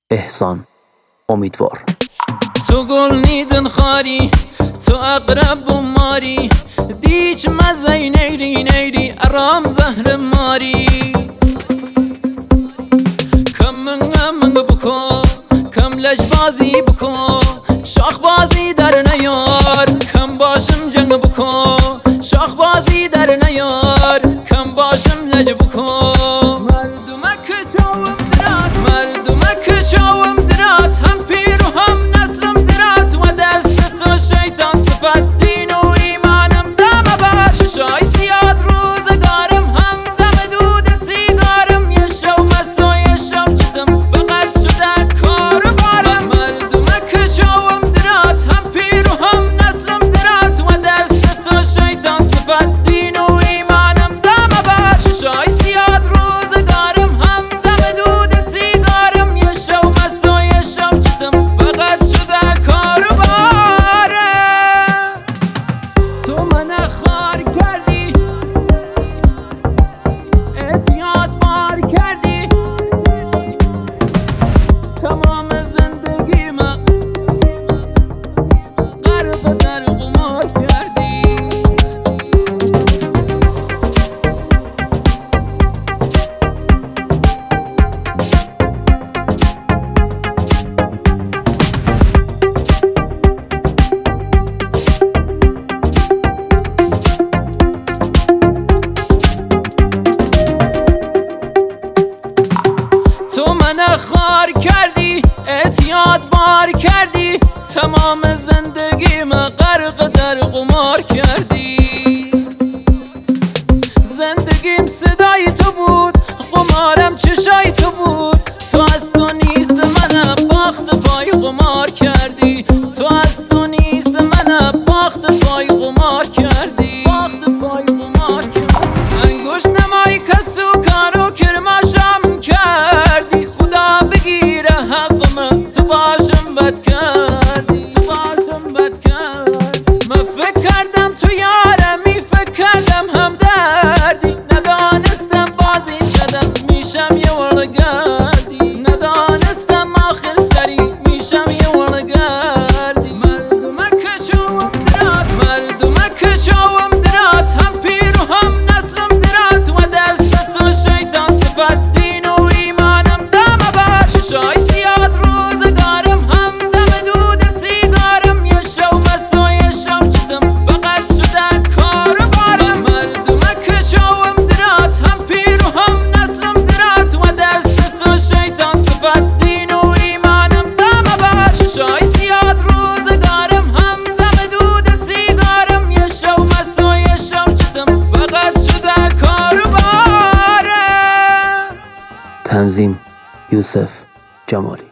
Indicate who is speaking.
Speaker 1: احسان امیدوار.
Speaker 2: تو گل نیدن خاری، تو اقرب و ماری، دیچ مزی نیری نیری ارام زهر ماری. کم من بکن، کم لجبازی بکن، شاخ بازی در نیار. کم باشم جنگ بکن، شاخ بازی در نیار. کم باشم لج بکن. مردمک چاوم درات، مردمک چاوم درات، هم پیر و هم نسلم درات. و دست تو شیطان صفت دین و ایمانم دم بر. ششای سیاد روزگارم هم دم دود سیگارم. یه شو مست و یه شو چتم فقط شده کار بارم. مردمک چاوم درات، هم پیر و هم نسلم درات. و دست تو شیطان صفت دین و ایمانم دم بر. ششای سیاد روزگارم هم دم دود سیگارم. یه شو مست و یه شو چتم فقط شده کار بارم. تو من خار کردی، اعتیاد بار کردی، تمام زندگی من غرق در قمار کردی. تو من خار کردی، اعتیاد بار کردی، تمام زندگی من غرق در قمار کردی. زندگیم صدای تو بود، قمارم چشای تو بود. تو از تو نیست منم باخت پای قمار کردی. تو از تو نیست منم باخت پای قمار کردی. باخت پای قمار کردی. انگوش نمای کسو کارو کرماشم کردی. خدا بگیره حق من، تو باشم بد کردی. تو باشم بد کردی. من فکر کردم تو یارمی، فکر کردم هم دردی. ندانستم بازی شدم میشم یه ورگردی. ندانستم آخر سری میشم یه ورگردی. مردمک چاوم درات، مردمک چاوم درات، هم پیر و هم نسلم درات. و دست تو شیطان صفت دین و ایمانم دم بر. ششای سیاد روزگارم هم دم دود سیگارم. یه شو مست و یه شو چتم فقط شده کار بارم. مردمک چاوم درات، هم پیر و هم نسلم درات. و دست تو شیطان صفت دین و ایمانم دم بر. ششای سیاد روزگارم هم دم دود سیگارم. یه شو مست و یه شو چتم فقط شده کار بارم.
Speaker 1: تنظیم یوسف جمالی.